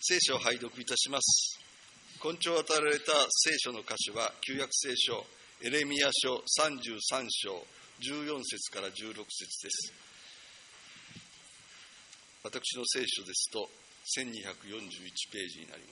聖書を拝読いたします。今朝与えられた聖書の箇所は、旧約聖書エレミヤ書33章14節から16節です。私の聖書ですと1241ページになります。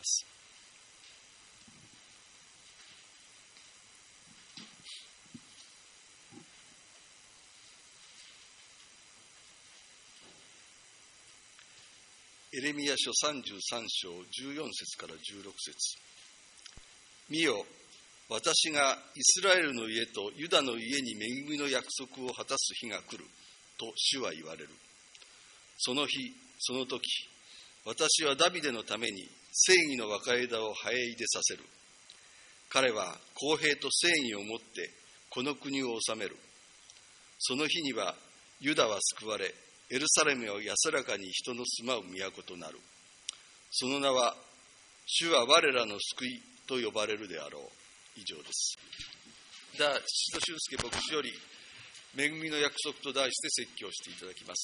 エレミヤ書33章14節から16節。見よ、私がイスラエルの家とユダの家に恵みの約束を果たす日が来ると主は言われる。その日、その時、私はダビデのために正義の若枝を生え出させる。彼は公平と正義をもってこの国を治める。その日にはユダは救われ、エルサレムは安らかに人の住まう都となる。その名は、主は我らの救いと呼ばれるであろう。以上です。では、宍戸俊介牧師より、恵みの約束と題して説教していただきます。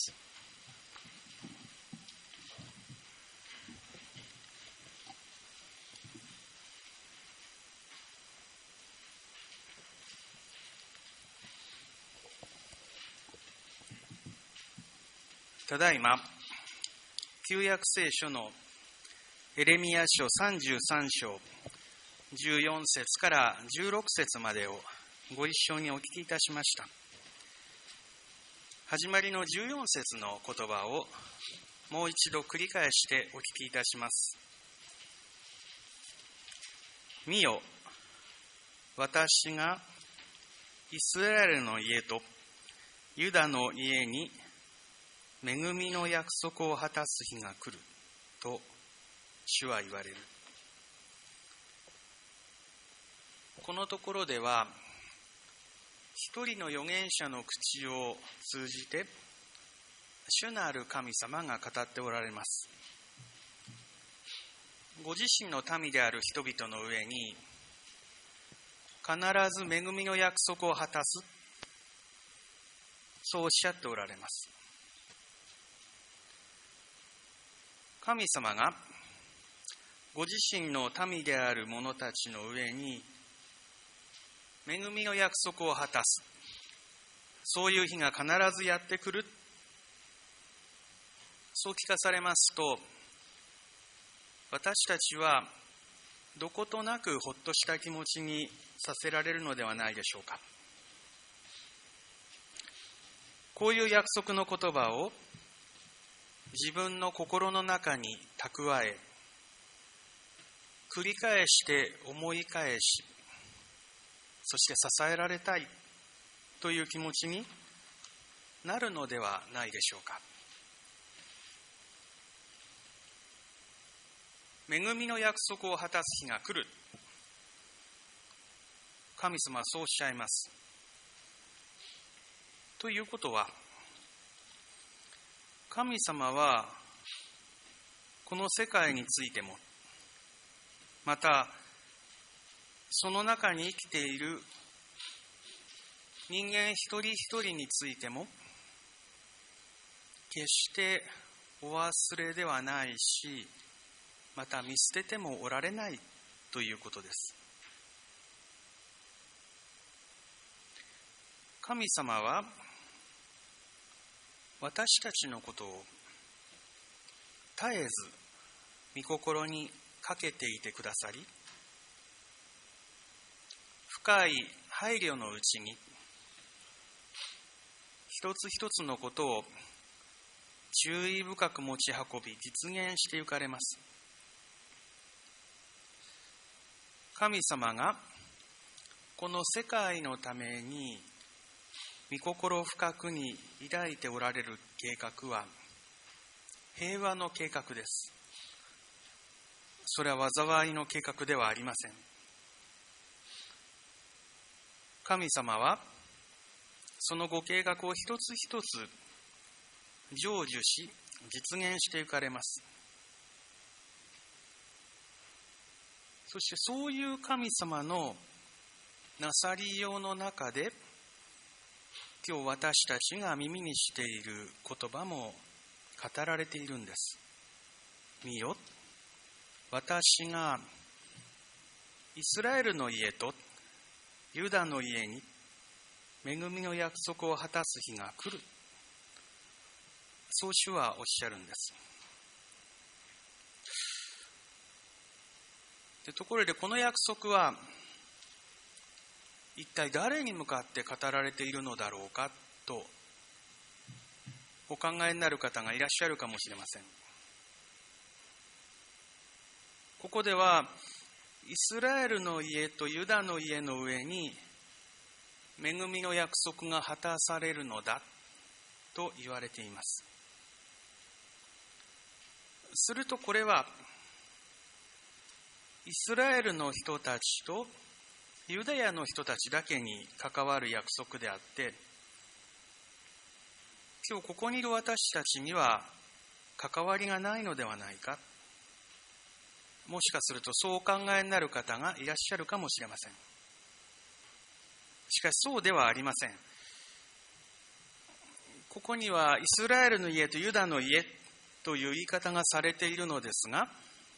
ただいま、旧約聖書のエレミヤ書33章14節から16節までをご一緒にお聞きいたしました。始まりの14節の言葉をもう一度繰り返してお聞きいたします。見よ、私がイスラエルの家とユダの家に恵みの約束を果たす日が来ると主は言われる。このところでは、一人の預言者の口を通じて主なる神様が語っておられます。ご自身の民である人々の上に必ず恵みの約束を果たす、そうおっしゃっておられます。神様がご自身の民である者たちの上に恵みの約束を果たす、そういう日が必ずやってくる、そう聞かされますと、私たちはどことなくほっとした気持ちにさせられるのではないでしょうか。こういう約束の言葉を自分の心の中に蓄え、繰り返して思い返し、そして支えられたいという気持ちになるのではないでしょうか。恵みの約束を果たす日が来る。神様はそうおっしゃいます。ということは、神様はこの世界についても、またその中に生きている人間一人一人についても決してお忘れではないし、また見捨ててもおられないということです。神様は私たちのことを絶えず御心にかけていてくださり、深い配慮のうちに一つ一つのことを注意深く持ち運び実現してゆかれます。神様がこの世界のために御心深くに抱いておられる計画は平和の計画です。それは災いの計画ではありません。神様はそのご計画を一つ一つ成就し実現していかれます。そしてそういう神様のなさりようの中で、今日私たちが耳にしている言葉も語られているんです。見よ、 私がイスラエルの家とユダの家に恵みの約束を果たす日が来る。そう主はおっしゃるんです。ところでこの約束は一体誰に向かって語られているのだろうかとお考えになる方がいらっしゃるかもしれません。ここではイスラエルの家とユダの家の上に恵みの約束が果たされるのだと言われています。するとこれはイスラエルの人たちとユダヤの人たちだけに関わる約束であって、今日ここにいる私たちには関わりがないのではないか。もしかするとそうお考えになる方がいらっしゃるかもしれません。しかしそうではありません。ここにはイスラエルの家とユダの家という言い方がされているのですが、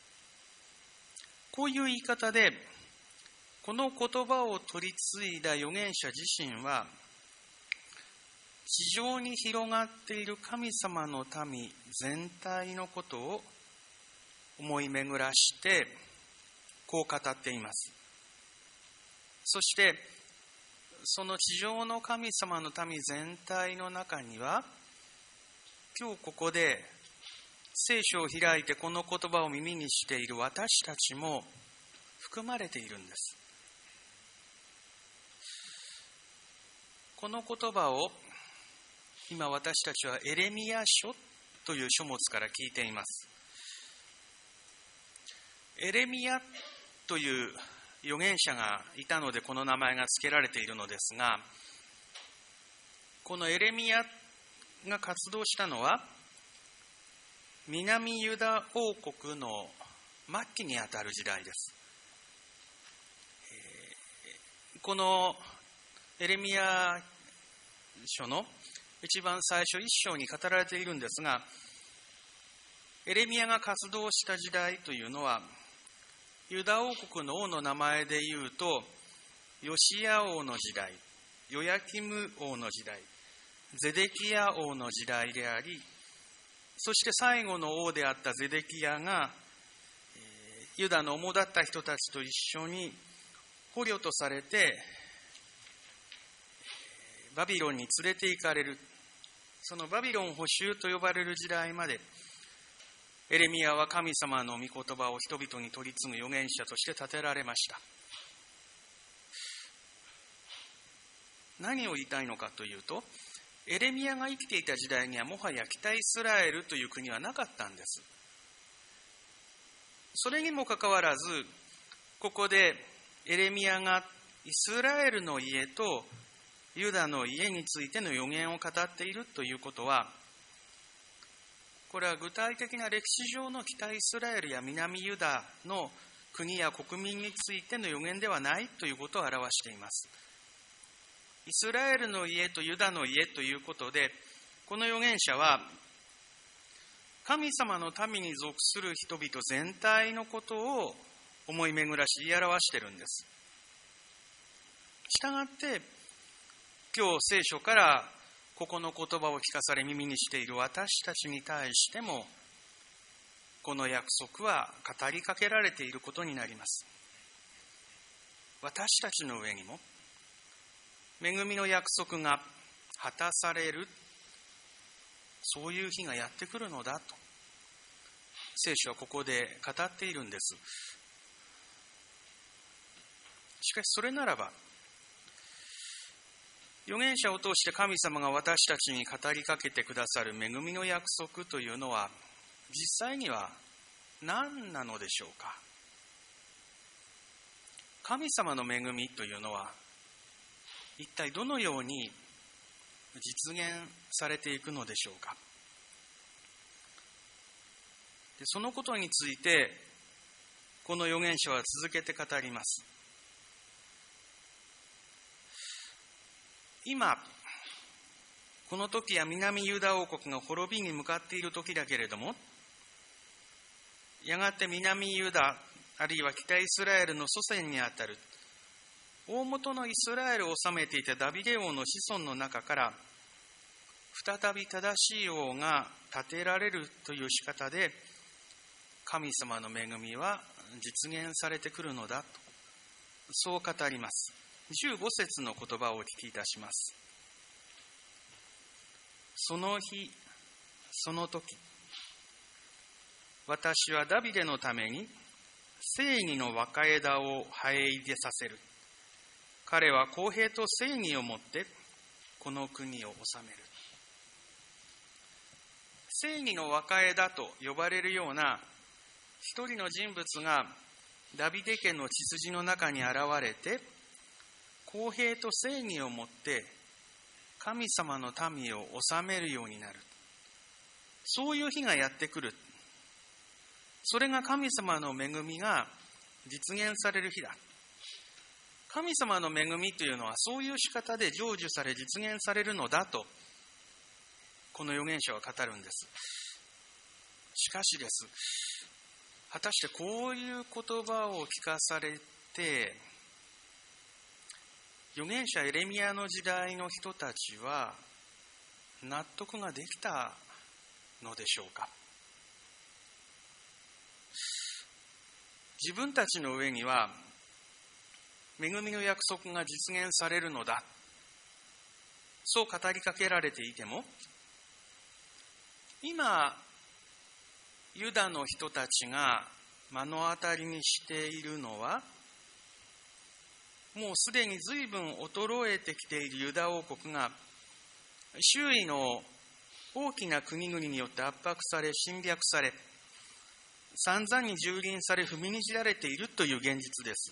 こういう言い方でこの言葉を取り継いだ預言者自身は地上に広がっている神様の民全体のことを思い巡らしてこう語っています。そしてその地上の神様の民全体の中には今日ここで聖書を開いてこの言葉を耳にしている私たちも含まれているんです。この言葉を今私たちはエレミヤ書という書物から聞いています。エレミヤという預言者がいたのでこの名前が付けられているのですが、このエレミヤが活動したのは南ユダ王国の末期にあたる時代です。このエレミヤ書の一番最初一章に語られているんですが、エレミヤが活動した時代というのはユダ王国の王の名前でいうとヨシヤ王の時代、ヨヤキム王の時代、ゼデキヤ王の時代であり、そして最後の王であったゼデキヤがユダの主だった人たちと一緒に捕虜とされてバビロンに連れて行かれる、そのバビロン捕囚と呼ばれる時代までエレミヤは神様の御言葉を人々に取り継ぐ預言者として立てられました。何を言いたいのかというと、エレミヤが生きていた時代にはもはや北イスラエルという国はなかったんです。それにもかかわらず、ここでエレミヤがイスラエルの家とユダの家についての預言を語っているということは、これは具体的な歴史上の北イスラエルや南ユダの国や国民についての預言ではないということを表しています。イスラエルの家とユダの家ということで、この預言者は神様の民に属する人々全体のことを思い巡らし言い表しているんです。したがって今日聖書からここの言葉を聞かされ耳にしている私たちに対してもこの約束は語りかけられていることになります。私たちの上にも恵みの約束が果たされる、そういう日がやってくるのだと聖書はここで語っているんです。しかしそれならば預言者を通して神様が私たちに語りかけてくださる恵みの約束というのは実際には何なのでしょうか。神様の恵みというのは一体どのように実現されていくのでしょうか。でそのことについてこの預言者は続けて語ります。今この時は南ユダ王国が滅びに向かっている時だけれども、 やがて南ユダ、あるいは北イスラエルの祖先にあたる大元のイスラエルを治めていたダビデ王の子孫の中から再び正しい王が立てられるという仕方で、神様の恵みは実現されてくるのだと、そう語ります。15節の言葉をお聞きいたします。その日、その時、私はダビデのために正義の若枝を生え出させる。彼は公平と正義をもってこの国を治める。正義の若枝と呼ばれるような一人の人物がダビデ家の血筋の中に現れて、公平と正義をもって神様の民を治めるようになる。そういう日がやってくる。それが神様の恵みが実現される日だ。神様の恵みというのはそういう仕方で成就され実現されるのだと、この預言者は語るんです。しかしです、果たしてこういう言葉を聞かされて、預言者エレミヤの時代の人たちは納得ができたのでしょうか。自分たちの上には恵みの約束が実現されるのだ、そう語りかけられていても、今ユダの人たちが目の当たりにしているのは、もうすでに随分衰えてきているユダ王国が周囲の大きな国々によって圧迫され侵略され、散々に蹂躙され踏みにじられているという現実です。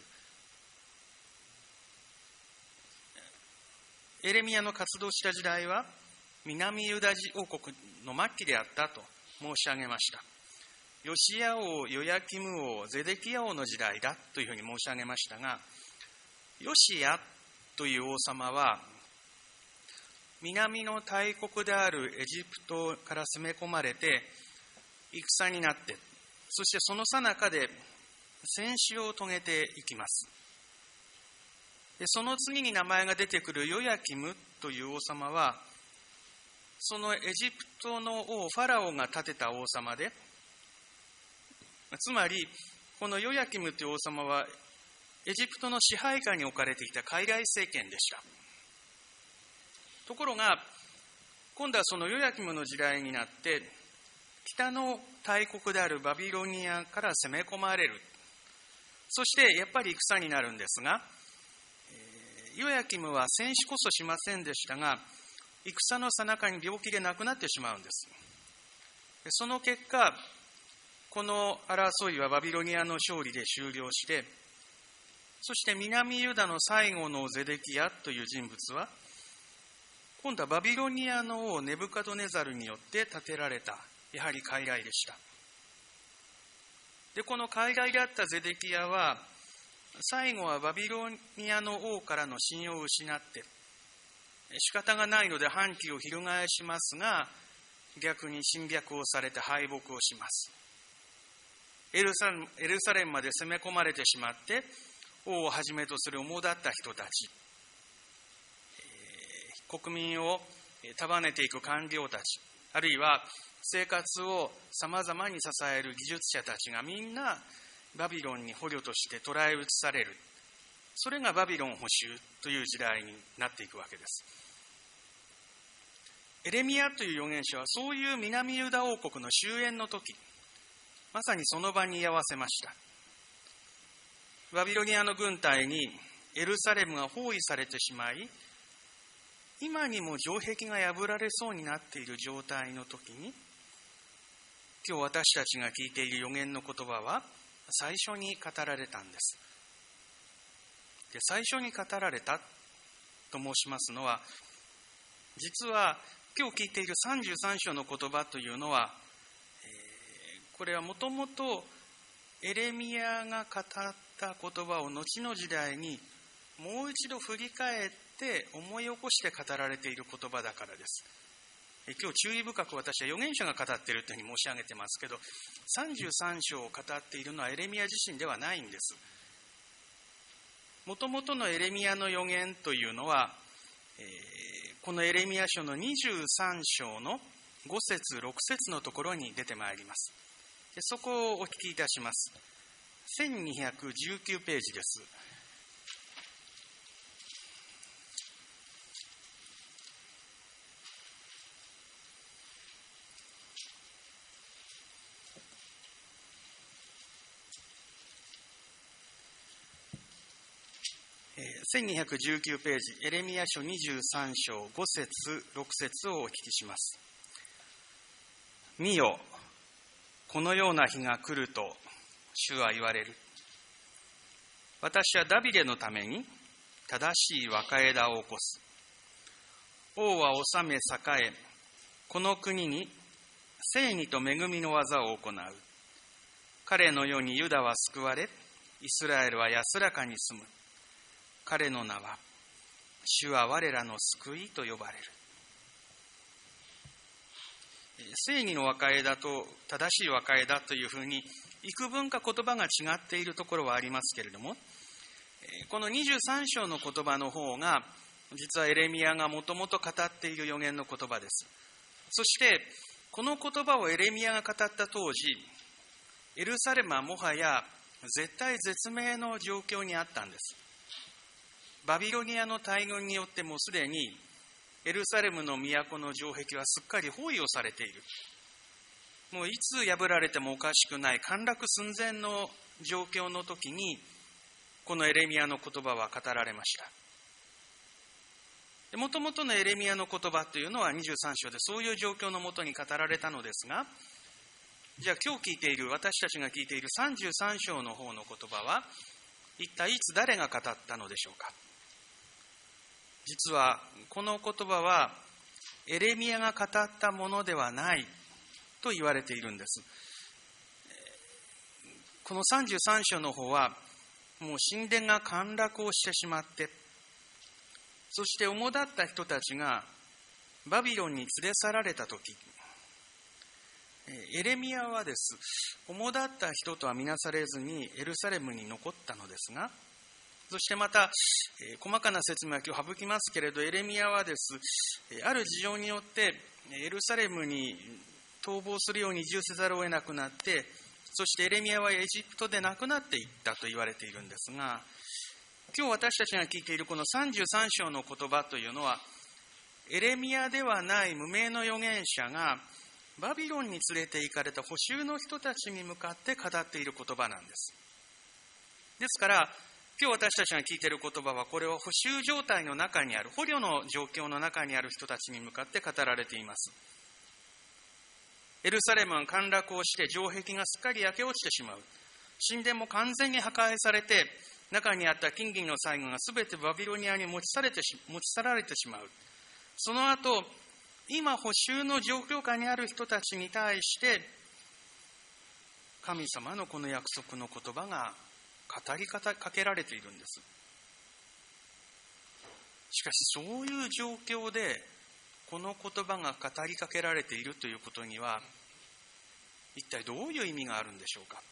エレミヤの活動した時代は南ユダ王国の末期であったと申し上げました。ヨシヤ王、ヨヤキム王、ゼデキヤ王の時代だというふうに申し上げましたが、ヨシヤという王様は南の大国であるエジプトから攻め込まれて戦になって、そしてその最中で戦死を遂げていきます。でその次に名前が出てくるヨヤキムという王様は、そのエジプトの王ファラオが建てた王様で、つまりこのヨヤキムという王様はエジプトの支配下に置かれていた傀儡政権でした。ところが今度はそのヨヤキムの時代になって、北の大国であるバビロニアから攻め込まれる。そしてやっぱり戦になるんですが、ヨヤキムは戦死こそしませんでしたが、戦の最中に病気で亡くなってしまうんです。その結果、この争いはバビロニアの勝利で終了して、そして南ユダの最後のゼデキヤという人物は、今度はバビロニアの王ネブカドネザルによって建てられた、やはり傀儡でした。で、この傀儡であったゼデキヤは、最後はバビロニアの王からの信用を失って、仕方がないので反旗を翻しますが、逆に侵略をされて敗北をします。エルサレムまで攻め込まれてしまって、王をはじめとする主だった人たち、国民を束ねていく官僚たち、あるいは生活をさまざまに支える技術者たちがみんなバビロンに捕虜として捕らえ移される。それがバビロン捕囚という時代になっていくわけです。エレミヤという預言者はそういう南ユダ王国の終焉の時、まさにその場に居合わせました。バビロニアの軍隊にエルサレムが包囲されてしまい、今にも城壁が破られそうになっている状態の時に、今日私たちが聞いている預言の言葉は最初に語られたんです。で、最初に語られたと申しますのは、実は今日聞いている33章の言葉というのは、これはもともとエレミヤが語った言葉を後の時代にもう一度振り返って思い起こして語られている言葉だからです。 今日注意深く私は預言者が語っているというふうに申し上げてますけど、33章を語っているのはエレミヤ自身ではないんです。もともとのエレミヤの預言というのは、このエレミヤ書の23章の5節6節のところに出てまいります。でそこをお聞きいたします。1219ページです。1219ページ、エレミヤ書23章5節6節をお聞きします。見よ、このような日が来ると主は言われる。私はダビデのために正しい若枝を起こす。王は治め栄え、この国に正義と恵みの技を行う。彼のようにユダは救われ、イスラエルは安らかに住む。彼の名は、主は我らの救いと呼ばれる。正義の若枝と正しい若枝というふうに、幾分か言葉が違っているところはありますけれども、この23章の言葉の方が、実はエレミヤがもともと語っている預言の言葉です。そして、この言葉をエレミヤが語った当時、エルサレムはもはや絶対絶命の状況にあったんです。バビロニアの大軍によってもうすでにエルサレムの都の城壁はすっかり包囲をされている。もういつ破られてもおかしくない陥落寸前の状況の時に、このエレミヤの言葉は語られました。もともとのエレミヤの言葉というのは23章でそういう状況のもとに語られたのですが、じゃあ今日聞いている、私たちが聞いている33章の方の言葉は一体いつ誰が語ったのでしょうか。実はこの言葉はエレミヤが語ったものではないと言われているんです。この33章の方はもう神殿が陥落をしてしまって、そして主だった人たちがバビロンに連れ去られたとき、エレミヤはです、主だった人とは見なされずにエルサレムに残ったのですが、そしてまた、細かな説明は今日省きますけれど、エレミヤはです、ある事情によってエルサレムに逃亡するように移住せざるを得なくなって、そしてエレミヤはエジプトで亡くなっていったと言われているんですが、今日私たちが聞いているこの33章の言葉というのは、エレミヤではない無名の預言者がバビロンに連れて行かれた捕囚の人たちに向かって語っている言葉なんです。ですから今日私たちが聞いている言葉は、これは捕囚状態の中にある、捕虜の状況の中にある人たちに向かって語られています。エルサレムは陥落をして城壁がすっかり焼け落ちてしまう。神殿も完全に破壊されて、中にあった金銀の財具がすべてバビロニアに持ち去られてしまう。その後、今捕囚の状況下にある人たちに対して神様のこの約束の言葉が語りかけられているんです。しかしそういう状況でこの言葉が語りかけられているということには一体どういう意味があるんでしょうか。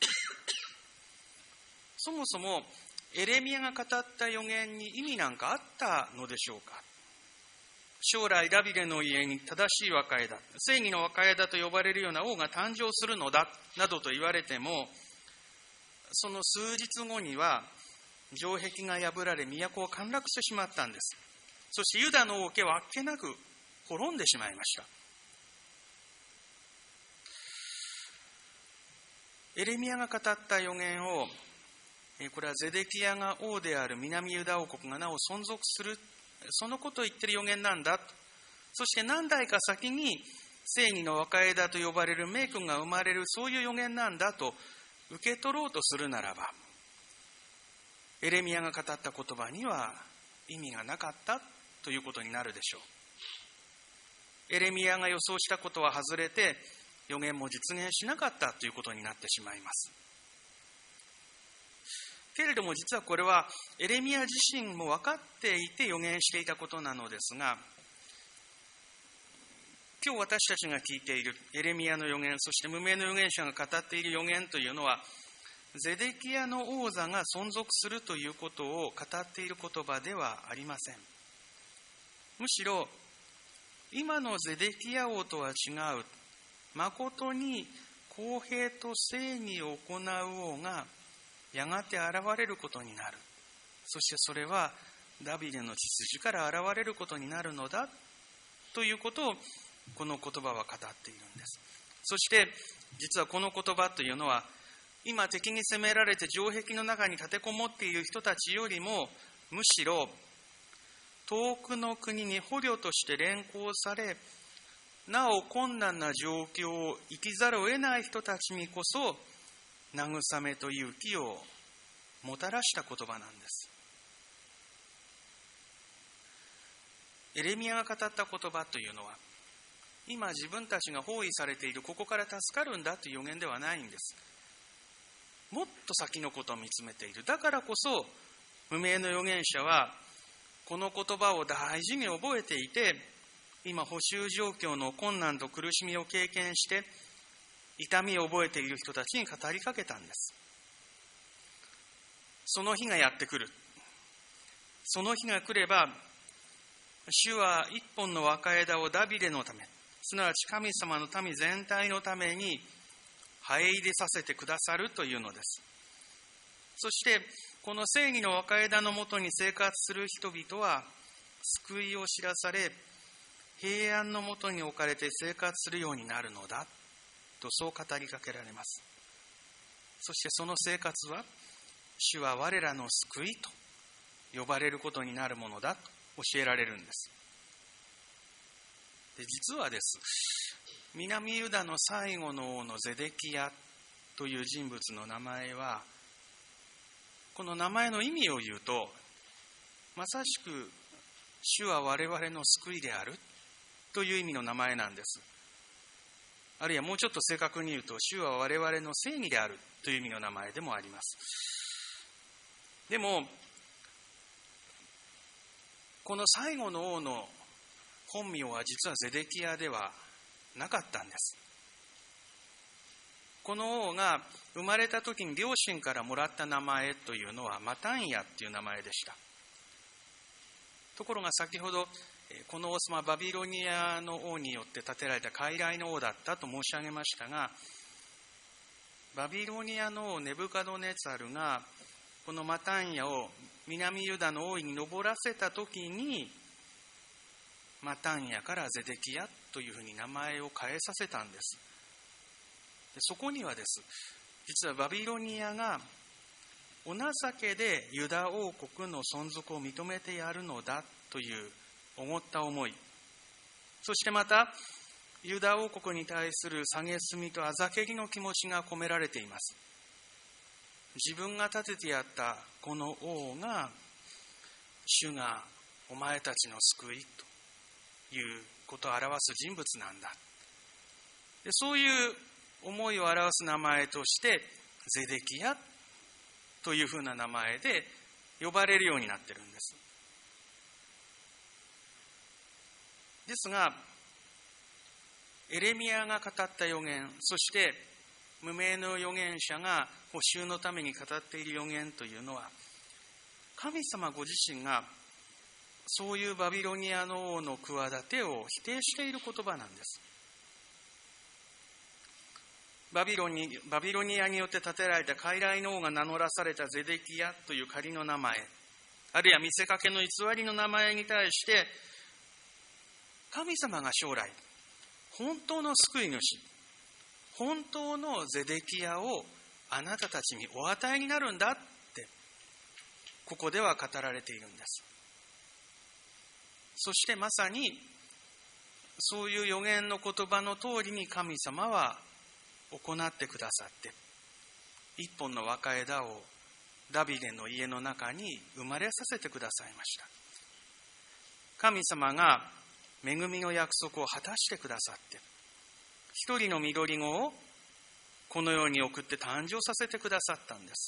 そもそもエレミヤが語った預言に意味なんかあったのでしょうか。将来ダビデの家に正しい若枝、正義の若枝と呼ばれるような王が誕生するのだなどと言われても、その数日後には城壁が破られ都は陥落してしまったんです。そしてユダの王家はあっけなく滅んでしまいました。エレミヤが語った預言を、これはゼデキヤが王である南ユダ王国がなお存続する、そのことを言っている預言なんだ。そして何代か先に正義の若枝と呼ばれる名君が生まれる、そういう預言なんだと受け取ろうとするならば、エレミヤが語った言葉には意味がなかったということになるでしょう。エレミヤが予想したことは外れて、預言も実現しなかったということになってしまいます。けれども実はこれはエレミヤ自身も分かっていて預言していたことなのですが、 今日私たちが聞いているエレミヤの預言、そして無名の預言者が語っている預言というのは、ゼデキヤの王座が存続するということを語っている言葉ではありません。むしろ今のゼデキヤ王とは違う、誠に公平と正義を行う王がやがて現れることになる。そしてそれはダビデの血筋から現れることになるのだということをこの言葉は語っているんです。そして実はこの言葉というのは、今敵に攻められて城壁の中に立てこもっている人たちよりも、むしろ遠くの国に捕虜として連行され、なお困難な状況を生きざるを得ない人たちにこそ慰めと勇気をもたらした言葉なんです。エレミヤが語った言葉というのは、今自分たちが包囲されているここから助かるんだという予言ではないんです。もっと先のことを見つめている。だからこそ無名の預言者はこの言葉を大事に覚えていて、今補修状況の困難と苦しみを経験して痛みを覚えている人たちに語りかけたんです。その日がやってくる。その日が来れば、主は一本の若枝をダビデのため、すなわち神様の民全体のために生え入れさせてくださるというのです。そしてこの正義の若枝のもとに生活する人々は救いを知らされ、平安のもとに置かれて生活するようになるのだと、そう語りかけられます。そしてその生活は、主は我らの救いと呼ばれることになるものだと教えられるんです。で、実はです、南ユダの最後の王のゼデキヤという人物の名前は、この名前の意味を言うと、まさしく主は我々の救いであるという意味の名前なんです。あるいはもうちょっと正確に言うと、主は我々の正義であるという意味の名前でもあります。でもこの最後の王の本名は実はゼデキヤではなかったんです。この王が生まれた時に両親からもらった名前というのはマタンヤという名前でした。ところが先ほどこの王様はバビロニアの王によって建てられた傀儡の王だったと申し上げましたが、バビロニアの王ネブカドネツァルがこのマタンヤを南ユダの王位に上らせた時に、マタンヤからゼデキヤというふうに名前を変えさせたんです。で、そこにはです、実はバビロニアがお情けでユダ王国の存続を認めてやるのだというおごった思い、そしてまたユダ王国に対する蔑みとあざけりの気持ちが込められています。自分が立ててやったこの王が、主がお前たちの救いということを表す人物なんだ。で、そういう思いを表す名前としてゼデキヤというふうな名前で呼ばれるようになっているんです。ですが、エレミヤが語った預言、そして無名の預言者が補修のために語っている預言というのは、神様ご自身がそういうバビロニアの王の企てを否定している言葉なんです。バビロニアによって建てられた傀儡の王が名乗らされたゼデキヤという仮の名前、あるいは見せかけの偽りの名前に対して、神様が将来本当の救い主、本当のゼデキヤをあなたたちにお与えになるんだってここでは語られているんです。そしてまさにそういう預言の言葉の通りに神様は行ってくださって、一本の若枝をダビデの家の中に生まれさせてくださいました。神様が恵みの約束を果たしてくださって、一人の緑子をこの世に送って誕生させてくださったんです。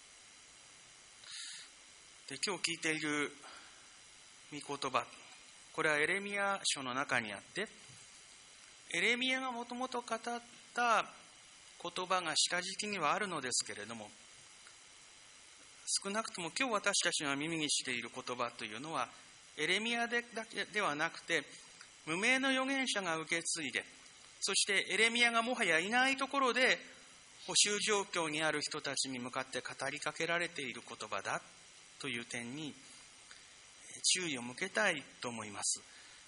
で、今日聞いている御言葉、 これはエレミヤ書の中にあって、エレミヤがもともと語った言葉が下敷きにはあるのですけれども、少なくとも今日私たちが耳にしている言葉というのは、エレミヤだけではなくて、無名の預言者が受け継いで、そしてエレミヤがもはやいないところで、補修状況にある人たちに向かって語りかけられている言葉だという点に注意を向けたいと思います。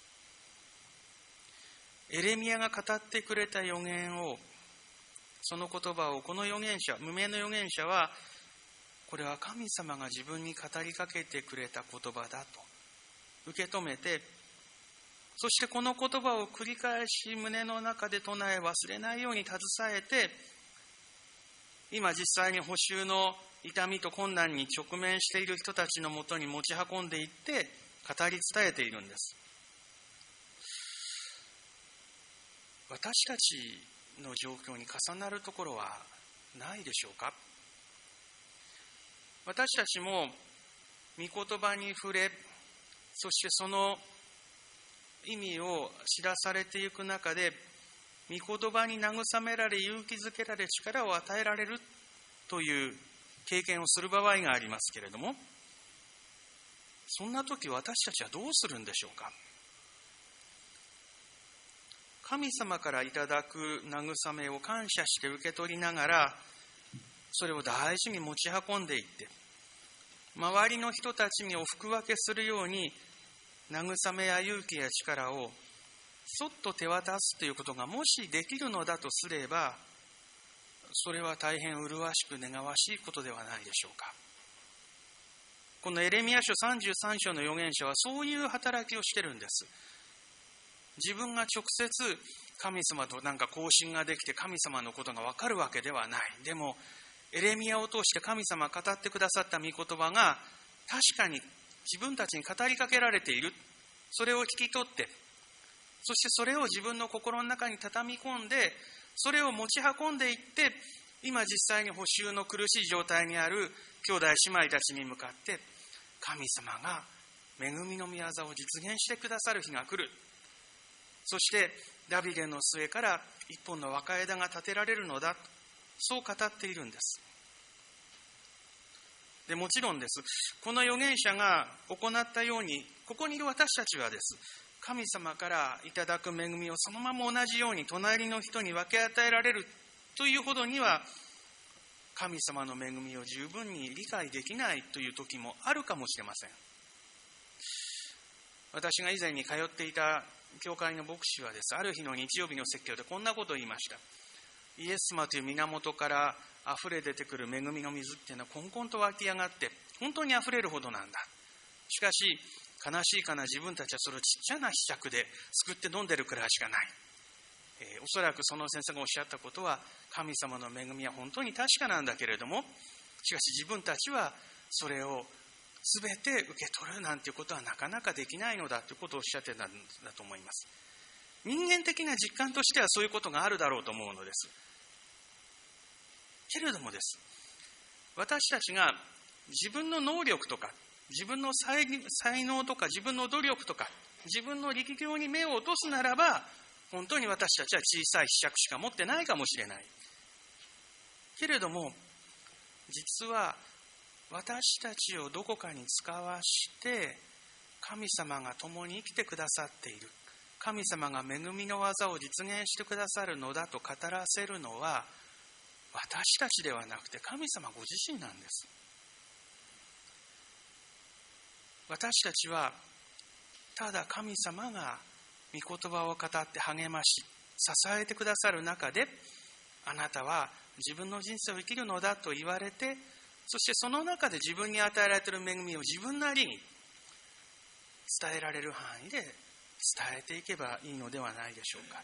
エレミヤが語ってくれた預言を、その言葉をこの預言者、無名の預言者は、これは神様が自分に語りかけてくれた言葉だと受け止めて、そしてこの言葉を繰り返し胸の中で唱え忘れないように携えて、今実際に補修の痛みと困難に直面している人たちのもとに持ち運んでいって語り伝えているんです。私たちの状況に重なるところはないでしょうか。私たちも御言葉に触れ、そしてその意味を知らされていく中で、御言葉に慰められ、勇気づけられ、力を与えられるという経験をする場合がありますけれども、そんな時私たちはどうするんでしょうか。神様からいただく慰めを感謝して受け取りながら、それを大事に持ち運んでいって、周りの人たちにお服分けするように慰めや勇気や力をそっと手渡すということがもしできるのだとすれば、それは大変麗しく願わしいことではないでしょうか。このエレミヤ書33章の預言者はそういう働きをしてるんです。自分が直接神様と交信ができて神様のことが分かるわけではない。でもエレミヤを通して神様が語ってくださった御言葉が確かに自分たちに語りかけられている。それを聞き取って、そしてそれを自分の心の中に畳み込んで、それを持ち運んでいって、今実際に補修の苦しい状態にある兄弟姉妹たちに向かって、神様が恵みの御業を実現してくださる日が来る。そしてダビデの末から一本の若枝が立てられるのだ。そう語っているんです。でもちろんです。この預言者が行ったように、ここにいる私たちはです。神様からいただく恵みをそのまま同じように隣の人に分け与えられるというほどには、神様の恵みを十分に理解できないという時もあるかもしれません。私が以前に通っていた教会の牧師はです。ある日の日曜日の説教でこんなことを言いました。イエス様という源から溢れ出てくる恵みの水っていうのはこんこんと湧き上がって本当に溢れるほどなんだ。しかし悲しいかな、自分たちはそれをちっちゃなひしゃくですくって飲んでるくらいしかない。おそらくその先生がおっしゃったことは、神様の恵みは本当に確かなんだけれども、しかし自分たちはそれを全て受け取るなんていうことはなかなかできないのだということをおっしゃってたんだと思います。人間的な実感としてはそういうことがあるだろうと思うのです。けれどもです。私たちが自分の能力とか、自分の才能とか、自分の努力とか、自分の力量に目を落とすならば、本当に私たちは小さい柄杓しか持ってないかもしれない。けれども、実は私たちをどこかに使わして、神様が共に生きてくださっている。神様が恵みの技を実現してくださるのだと語らせるのは、私たちではなくて神様ご自身なんです。私たちはただ神様が御言葉を語って励まし支えてくださる中で、あなたは自分の人生を生きるのだと言われて、そしてその中で自分に与えられている恵みを自分なりに伝えられる範囲で伝えていけばいいのではないでしょうか。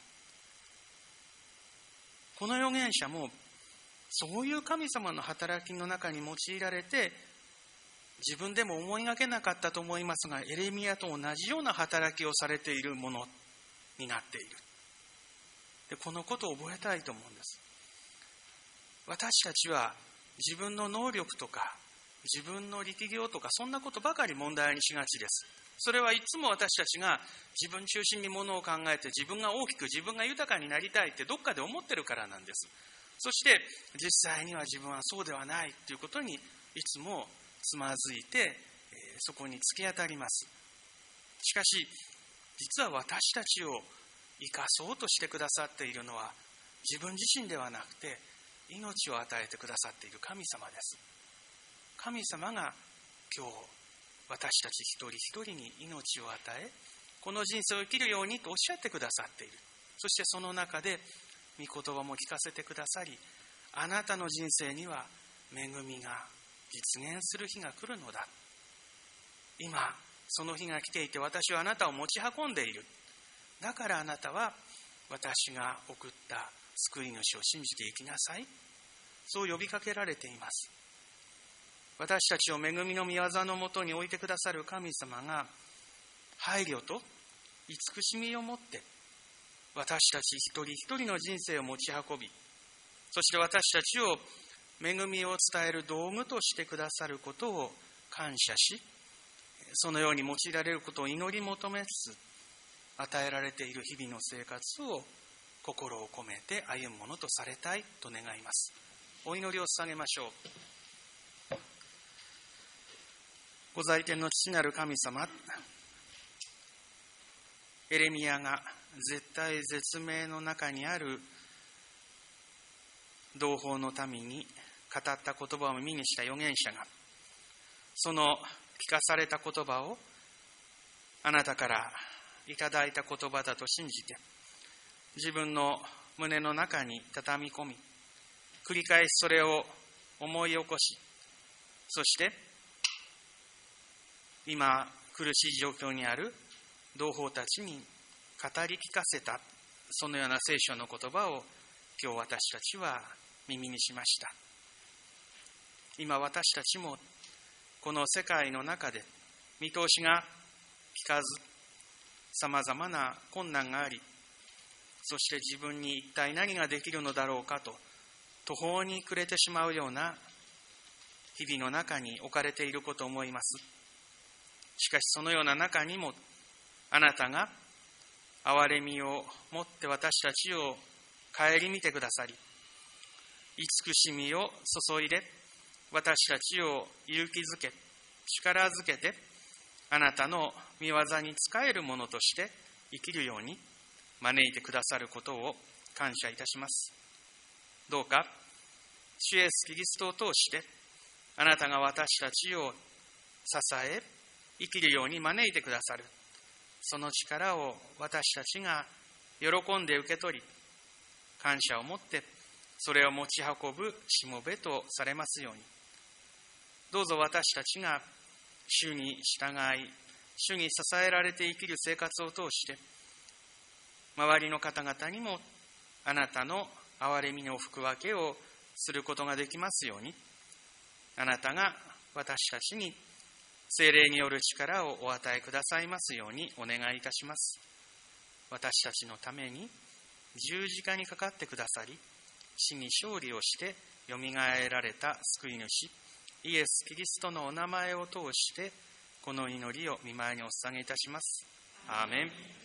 この預言者もそういう神様の働きの中に用いられて、自分でも思いがけなかったと思いますが、エレミヤと同じような働きをされているものになっている。で、このことを覚えたいと思うんです。私たちは自分の能力とか自分の力量とかそんなことばかり問題にしがちです。 それはいつも私たちが自分中心にものを考えて、自分が大きく、自分が豊かになりたいってどっかで思ってるからなんです。そして実際には自分はそうではないということにいつもつまずいて、そこに突き当たります。しかし実は私たちを生かそうとしてくださっているのは自分自身ではなくて、命を与えてくださっている神様です。神様が今日私たち一人一人に命を与え、この人生を生きるようにとおっしゃってくださっている。そしてその中で御言葉も聞かせてくださり、あなたの人生には恵みが実現する日が来るのだ。今その日が来ていて、私はあなたを持ち運んでいる。だからあなたは私が送った救い主を信じていきなさい。そう呼びかけられています。私たちを恵みの御業のもとに置いてくださる神様が配慮と慈しみを持って私たち一人一人の人生を持ち運び、そして私たちを恵みを伝える道具としてくださることを感謝し、そのように用いられることを祈り求めつつ、与えられている日々の生活を心を込めて歩むものとされたいと願います。お祈りを捧げましょう。ご在天の父なる神様、エレミヤが絶対絶命の中にある同胞の民に語った言葉を耳にした預言者が、その聞かされた言葉をあなたからいただいた言葉だと信じて、自分の胸の中に畳み込み、繰り返しそれを思い起こし、そして今苦しい状況にある同胞たちに語り聞かせた、そのような聖書の言葉を今日私たちは耳にしました。今私たちもこの世界の中で見通しが利かず、さまざまな困難があり、そして自分に一体何ができるのだろうかと途方に暮れてしまうような日々の中に置かれていることを思います。しかしそのような中にもあなたが憐れみを持って私たちを顧みてくださり、慈しみを注いで私たちを勇気づけ力づけて、あなたの御業に仕えるものとして生きるように招いてくださることを感謝いたします。どうか主イエスキリストを通してあなたが私たちを支え生きるように招いてくださる、その力を私たちが喜んで受け取り、感謝を持ってそれを持ち運ぶしもべとされますように。どうぞ私たちが主に従い、主に支えられて生きる生活を通して、周りの方々にもあなたの憐れみの福分けをすることができますように、あなたが私たちに聖霊による力をお与えくださいますようにお願いいたします。私たちのために十字架にかかってくださり、死に勝利をしてよみがえられた救い主イエス・キリストのお名前を通してこの祈りを御前にお捧げいたします。アーメン。